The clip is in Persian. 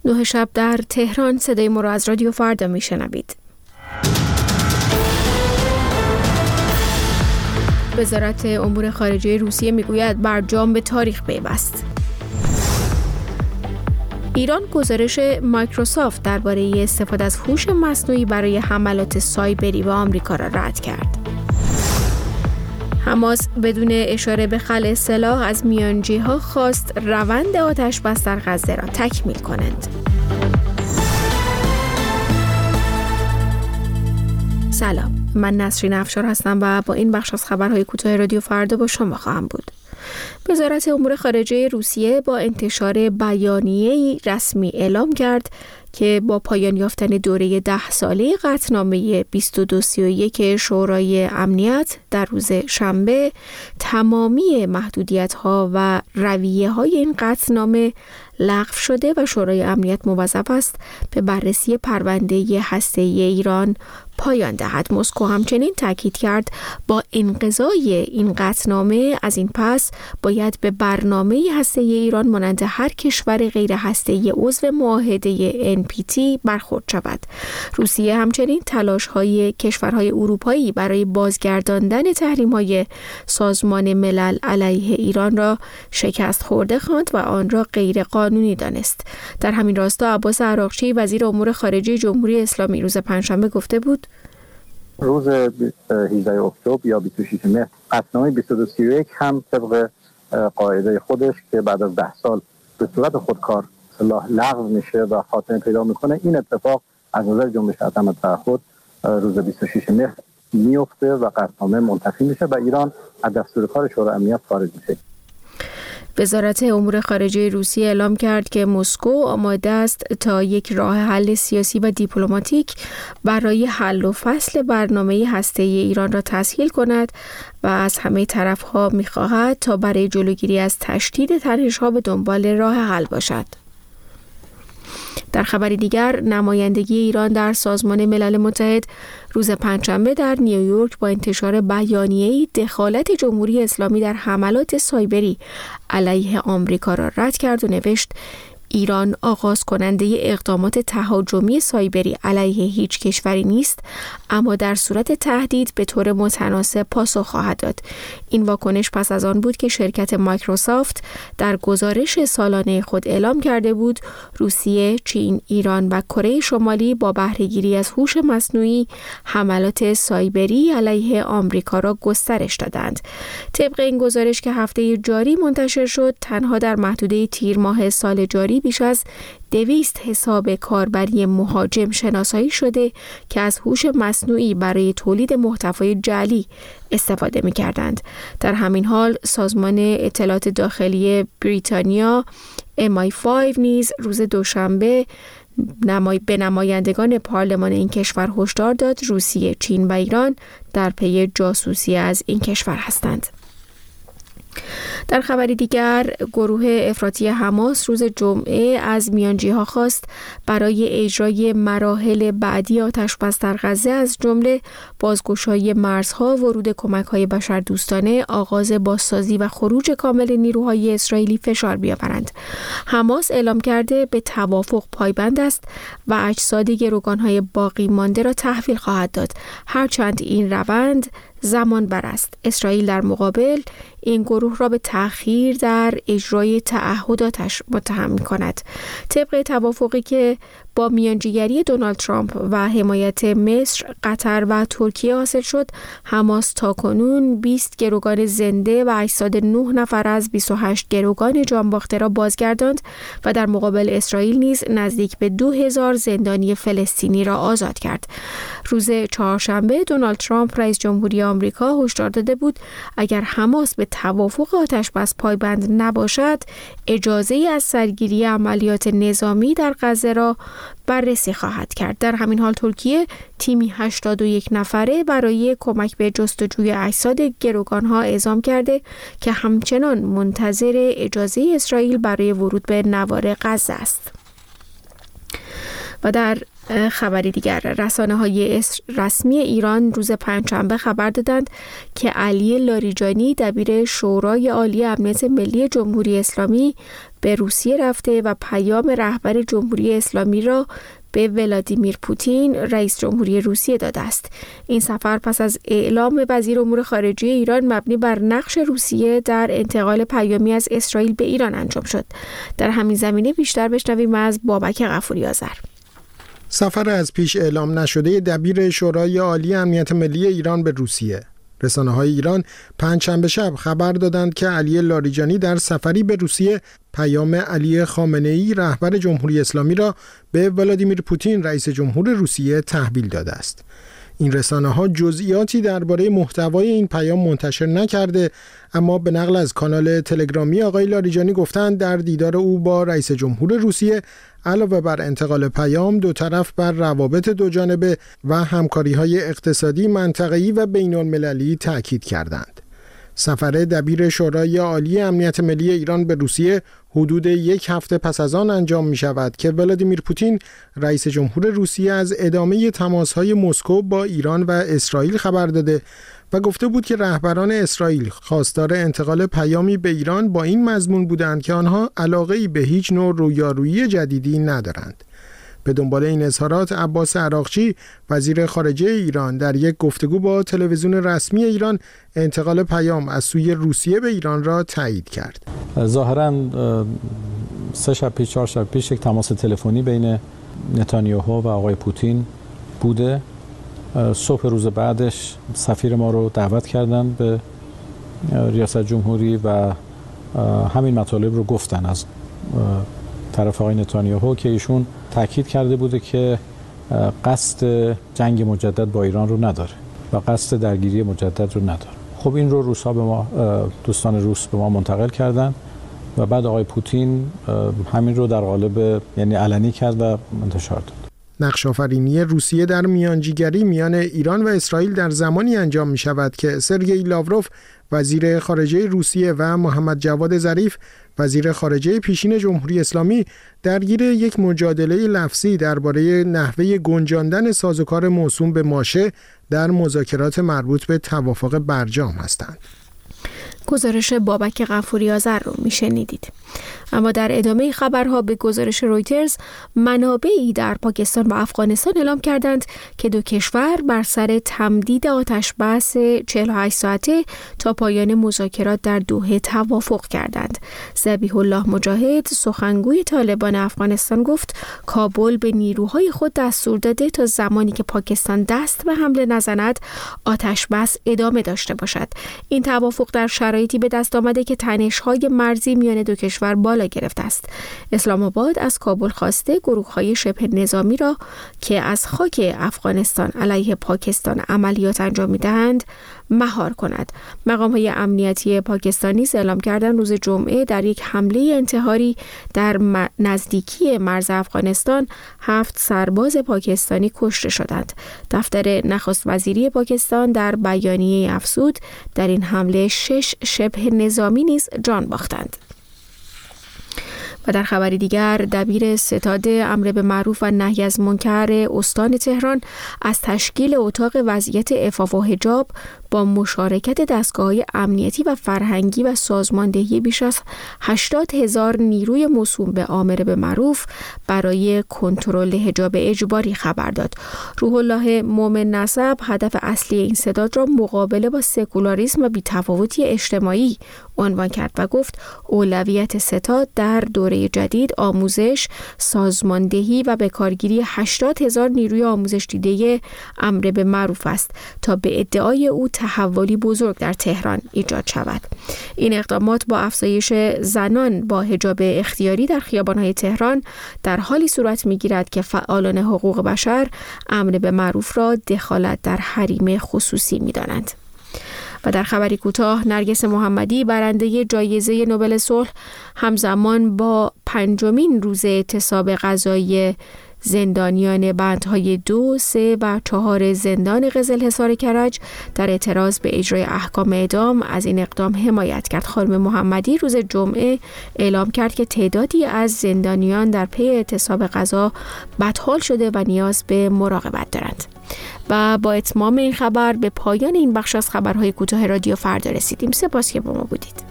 9 شب در تهران. صدای ما را از رادیو فردا میشنوید. وزارت امور خارجه روسیه میگوید برجام به تاریخ پیوست. ایران گزارش مایکروسافت درباره استفاده از هوش مصنوعی برای حملات سایبری به آمریکا را رد کرد. حماس بدون اشاره به خلع سلاح از میانجی‌ها خواست روند آتش‌بس در غزه را تکمیل کنند. سلام، من نسرین افشار هستم و با این بخش از خبرهای کوتاه رادیو فردا با شما خواهم بود. وزارت امور خارجه روسیه با انتشار بیانیه‌ای رسمی اعلام کرد که با پایان یافتن دوره 10 ساله قطعنامه 2231 شورای امنیت در روز شنبه، تمامی محدودیت‌ها و رویه‌های این قطعنامه لغو شده و شورای امنیت موظف است به بررسی پرونده هسته‌ای ایران پایان دهد. مسکو همچنین تاکید کرد با انقضای این قطعنامه از این پس باید به برنامه هسته‌ای ایران مانند هر کشور غیر هسته‌ای عضو معاهده NPT برخورد شود. روسیه همچنین تلاش‌های کشورهای اروپایی برای بازگرداندن تحریم‌های سازمان ملل علیه ایران را شکست خورده خواند و آن را غیر قانونی دانست. در همین راستا عباس عراقچی وزیر امور خارجه جمهوری اسلامی روز پنجشنبه گفته بود روز 18 اکتبر یا 26 مهر قطعنامه 2231 هم طبق قاعده خودش که بعد از 10 سال به صورت خودکار لغو میشه و خاتمه پیدا میکنه، این اتفاق از نظر جنبش عدم تعهد روز 26 مهر میفته و قطعنامه منتفی میشه و ایران از دستور کار شورای امنیت خارج میشه. وزارت امور خارجه روسیه اعلام کرد که مسکو آماده است تا یک راه حل سیاسی و دیپلماتیک برای حل و فصل برنامه هسته‌ای ایران را تسهیل کند و از همه طرف‌ها می‌خواهد تا برای جلوگیری از تشدید تنش‌ها به دنبال راه حل باشد. در خبری دیگر، نمایندگی ایران در سازمان ملل متحد روز پنجشنبه در نیویورک با انتشار بیانیه‌ای دخالت جمهوری اسلامی در حملات سایبری علیه آمریکا را رد کرد و نوشت ایران آغاز کننده اقدامات تهاجمی سایبری علیه هیچ کشوری نیست، اما در صورت تهدید به طور متناسب پاسخ خواهد داد. این واکنش پس از آن بود که شرکت مایکروسافت در گزارش سالانه خود اعلام کرده بود روسیه، چین، ایران و کره شمالی با بهره‌گیری از هوش مصنوعی حملات سایبری علیه آمریکا را گسترش دادند. طبق این گزارش که هفته جاری منتشر شد، تنها در محدوده تیر ماه سال جاری بیش از 200 حساب کاربری مهاجم شناسایی شده که از هوش مصنوعی برای تولید محتوای جعلی استفاده می‌کردند. در همین حال سازمان اطلاعات داخلی بریتانیا MI5 نیز روز دوشنبه به نمایندگان پارلمان این کشور هشدار داد روسیه، چین و ایران در پی جاسوسی از این کشور هستند. در خبری دیگر، گروه افراطی حماس روز جمعه از میانجی‌ها خواست برای اجرای مراحل بعدی آتش‌بس در غزه از جمله بازگشایی مرزها، ورود کمک‌های بشردوستانه، آغاز بازسازی و خروج کامل نیروهای اسرائیلی فشار بیاورند. حماس اعلام کرده به توافق پایبند است و اجساد گروگان‌های باقی مانده را تحویل خواهد داد، هرچند این روند زمان بر است. اسرائیل در مقابل این گروه را به تأخیر در اجرای تعهداتش متهم می‌کند. طبق توافقی که با میانجیگری دونالد ترامپ و حمایت مصر، قطر و ترکیه حاصل شد، حماس تاکنون 20 گروگان زنده و اجساد 9 نفر از 28 گروگان جانباخته را بازگرداند و در مقابل اسرائیل نیز نزدیک به 2000 زندانی فلسطینی را آزاد کرد. روز چهارشنبه دونالد ترامپ رئیس جمهوری آمریکا هشدار داده بود اگر حماس به توافق آتش‌بس پایبند نباشد، اجازه از سرگیری عملیات نظامی در غزه را بررسی خواهد کرد. در همین حال ترکیه تیمی 81 نفره برای کمک به جستجوی اجساد گروگان‌ها اعزام کرده که همچنان منتظر اجازه اسرائیل برای ورود به نوار غزه است. و در خبری دیگر، رسانه‌های رسمی ایران روز پنجشنبه خبر دادند که علی لاریجانی دبیر شورای عالی امنیت ملی جمهوری اسلامی به روسیه رفته و پیام رهبر جمهوری اسلامی را به ولادیمیر پوتین رئیس جمهوری روسیه داده است. این سفر پس از اعلام وزیر امور خارجه ایران مبنی بر نقش روسیه در انتقال پیامی از اسرائیل به ایران انجام شد. در همین زمینه بیشتر بشنویم از بابک غفوری آذر. سفر از پیش اعلام نشده دبیر شورای عالی امنیت ملی ایران به روسیه. رسانه‌های ایران پنجشنبه شب خبر دادند که علی لاریجانی در سفری به روسیه پیام علی خامنه‌ای رهبر جمهوری اسلامی را به ولادیمیر پوتین رئیس جمهور روسیه تحویل داده است. این رسانه‌ها جزئیاتی درباره محتوای این پیام منتشر نکرده، اما به نقل از کانال تلگرامی آقای لاریجانی گفتند در دیدار او با رئیس جمهور روسیه علاوه بر انتقال پیام، دو طرف بر روابط دوجانبه و همکاری‌های اقتصادی منطقه‌ای و بین‌المللی تأکید کردند. سفر دبیر شورای عالی امنیت ملی ایران به روسیه حدود یک هفته پس از آن انجام می شود که ولادیمیر پوتین رئیس جمهور روسیه از ادامه تماس‌های مسکو با ایران و اسرائیل خبر داده و گفته بود که رهبران اسرائیل خواستار انتقال پیامی به ایران با این مضمون بودند که آنها علاقه‌ای به هیچ نوع رویارویی جدیدی ندارند. به دنبال این اظهارات عباس عراقچی وزیر خارجه ایران در یک گفتگو با تلویزیون رسمی ایران انتقال پیام از سوی روسیه به ایران را تایید کرد. ظاهراً 4 شب پیش یک تماس تلفنی بین نتانیاهو و آقای پوتین بوده. صبح روز بعدش سفیر ما رو دعوت کردن به ریاست جمهوری و همین مطالب رو گفتن از طرف آقای نتانیاهو که ایشون تاکید کرده بوده که قصد جنگ مجدد با ایران رو نداره و قصد درگیری مجدد رو نداره. خب این رو روس‌ها به ما، دوستان روس به ما منتقل کردن و بعد آقای پوتین همین رو در قالب یعنی علنی کرد و انتشار داد. نقش آفرینی روسیه در میانجیگری میان ایران و اسرائیل در زمانی انجام می شود که سرگئی لاوروف وزیر خارجه روسیه و محمد جواد ظریف وزیر خارجه پیشین جمهوری اسلامی درگیر یک مجادله لفظی درباره نحوه گنجاندن سازوکار موسوم به ماشه در مذاکرات مربوط به توافق برجام هستند. گزارش بابک غفوری آذر رو میشنیدید. اما در ادامه خبرها به گزارش رویترز، منابعی در پاکستان و افغانستان اعلام کردند که دو کشور بر سر تمدید آتش بس 48 ساعته تا پایان مذاکرات در دوحه توافق کردند. ذبیح الله مجاهد سخنگوی طالبان افغانستان گفت کابل به نیروهای خود دستور داده تا زمانی که پاکستان دست به حمله نزند آتش بس ادامه داشته باشد. این توافق در شرایطی به دست آمده که تنش‌های مرزی میان دو کشور بالا گرفته است. اسلام آباد از کابل خواسته گروه‌های شبه نظامی را که از خاک افغانستان علیه پاکستان عملیات انجام می‌دهند مهار کند. مقام‌های امنیتی پاکستانی اعلام کردند روز جمعه در یک حمله انتحاری در نزدیکی مرز افغانستان 7 سرباز پاکستانی کشته شدند. دفتر نخست وزیری پاکستان در بیانیه افزود در این حمله 6 شبه نظامی نیز جان باختند. و در خبری دیگر، دبیر ستاد امر به معروف و نهی از منکر استان تهران از تشکیل اتاق وضعیت عفاف و حجاب با مشارکت دستگاه‌های امنیتی و فرهنگی و سازماندهی بیش از 80,000 نیروی موسوم به امر به معروف برای کنترل حجاب اجباری خبر داد. روح الله مومن نسب هدف اصلی این ستاد را مقابله با سکولاریسم و بی‌تفاوتی اجتماعی عنوان کرد و گفت اولویت ستاد در دوره جدید آموزش، سازماندهی و بکارگیری 80,000 نیروی آموزش دیده امر به معروف است تا به ادعای او تحولی بزرگ در تهران ایجاد شود. این اقدامات با افزایش زنان با حجاب اختیاری در خیابان‌های تهران در حالی صورت می‌گیرد که فعالان حقوق بشر امر به معروف را دخالت در حریم خصوصی می‌دانند. و در خبری کوتاه، نرگس محمدی برنده جایزه نوبل صلح همزمان با 5مین روز اعتصاب غذایی زندانیان بندهای 2، 3 و 4 زندان قزلحصار کرج در اعتراض به اجرای احکام اعدام از این اقدام حمایت کرد. خانم محمدی روز جمعه اعلام کرد که تعدادی از زندانیان در پی اعتصاب غذا بدحال شده و نیاز به مراقبت دارند. و با اتمام این خبر به پایان این بخش از خبرهای کوتاه رادیو فردا رسیدیم. سپاس که با ما بودید.